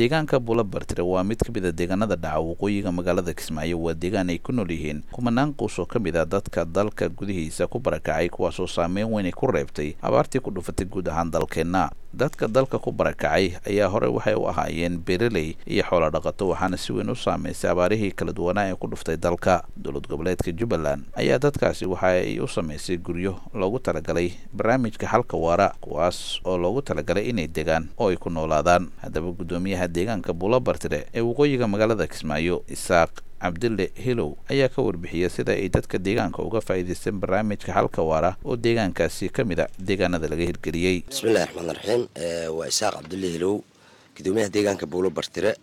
deegaanka Buulabartire waa mid ka mid ah deegaanada dhaca waqooyiga magaalada Kismaayo waa deegaan ay ku nool yihiin kumanaan qoys oo ka mid ah dadka dalka gudihiisa ku barakacay kuwaas oo saameyn weyn ku reebtay abaartii ku dhufatay guud ahaan dalkeena. Dadka dalka ku barakacay ayaa hore waxay u ahaayeen beeraley iyo xoolo dhaqato waxaana si weyn u saameysay abaarihii kala duwanaa ee ku dhuftay dalka. Dowlad goboleedka Jubbaland ayaa dadkaasi waxa ay u sameysay guryo loogu talagalay barnaamijka xalka waara kuwaas oo loogu talagalay inay degaan oo ay ku noolaadaan. Haddaba gudoomiyaha deegaanka Buulabartire ee waqooyiga magaalada Kismaayo Isaaq Cabdille Hilow ayaa ka warbixiyay sida ay dadka deegaanka uga faa'iideysteen barnaamijka xalka waara oo deegaankaasi ka mid ah deegaanada laga hirgeliyay. Bismillaahi Raxmaani Raxiim. Waa Isaaq Cabdille Hilow gudoomiyaha deegaanka Buulabartire.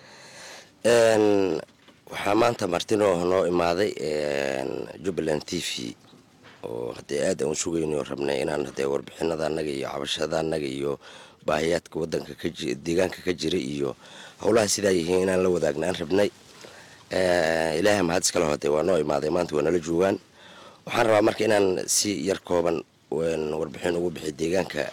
Waxaa maanta martino noo imaaday Jubbaland TV oo hadii aad aan sugayno rabnay inaan warbixinada anaga iyo cabashada anaga iyo baahiyaadka wadanka ka jira deegaanka ka jira iyo howlaha sida yihiin inaan la wadaagno aan rabnay. Ilaahay mahad iska leh waa noo imaaday maanta waa nala joogan. Waxaan rabaa marka inaan si yar kooban warbixin ugu bixiyo deegaanka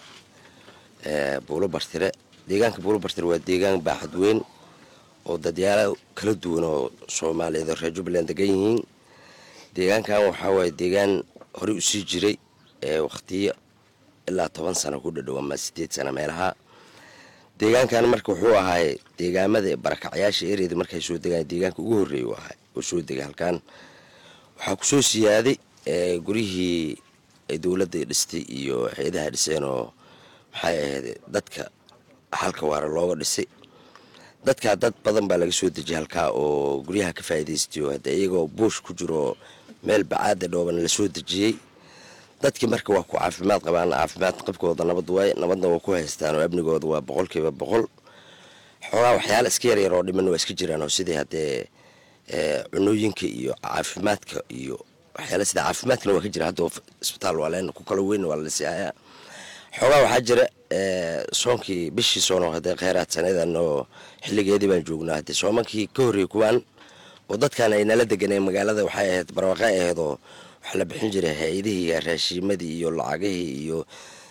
Buulabartire. Deegaanka Buulabartire waa deegaan baaxad weyn oo dadyaalo kala duwan oo Soomaaliyeed reer Jubbaland degan yihiin. Deegaankan waxa way deegaan hore u sii jiray waqtiyo ilaa 10 sano ku dhadhow ama 8 sano meelaha. Deegaankan marka wuxuu ahaa deegaamada barakacyaasha ereeda markay soo degaan deegaanka ugu horeeyay waxa oo soo degay halkan waxa ku soo siyaaday gurihii ay dawladda dhistay iyo hay'adaha dhiseen oo waxay ahayd dadka halka waara looga dhisay. Dadka dad badan baa laga soo dejiyay halka oo guryaha ka faa'iideystay hada iyagoo buush ku jiro meel bacaad dhooban la soo dejiyay. dadkii marka waa ku caafimaad qabaan caafimaad qabkooda nabadna waa ku haystaan oo abnigooda waa 100% xoolaha waxyaalo iska yar oo dhiman waa iska jiraan oo sidii hadee cunooyinka iyo caafimaadka iyo waxyaalo sida caafimaadkana waa ka jira hadda isbitaal waa leen ku kala weyn waa la siyaa xoolaha waxa jira soonkii bishii soono hadee kheyraad sanadan oo xilligeedii baan joognaa hadee soomankii ka horeeyay kuwan oo dadkan ay nala deganay magaalada waxay ahayd barwaaqo ahayd oo waxa la bixin jiray hay'adihii raashimadii iyo lacagihii iyo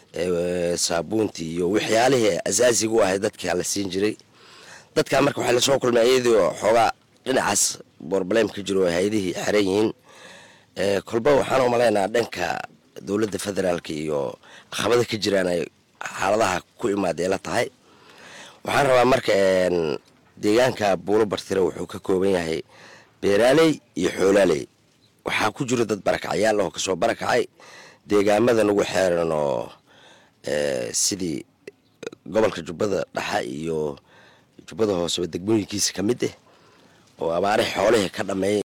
saabuuntii iyo waxyaalihii asaasiga u ahayd dadka la siin jiray. dadka marka waxa la soo kulmay iyadoo xogaa dhinacaas problem ka jiro hay'adihii xiran yihiin. kolba waxaan u maleynaa dhanka dawladda federaalka iyo caqabada ka jiraan ay xaaladaha ku imaadeen la tahay. waxaan rabaa marka deegaanka Buulabartire wuxuu ka kooban yahay beeraley iyo xoolaaley. waxaa ku jira dad barakacyaal oo ka soo barakacay deegaamada ugu xeeran oo sidii gobolka Jubbada Dhexe iyo Jubbada Hoose degmooyinkiisa kamid ah oo abaare xoolaha ka dhameeyay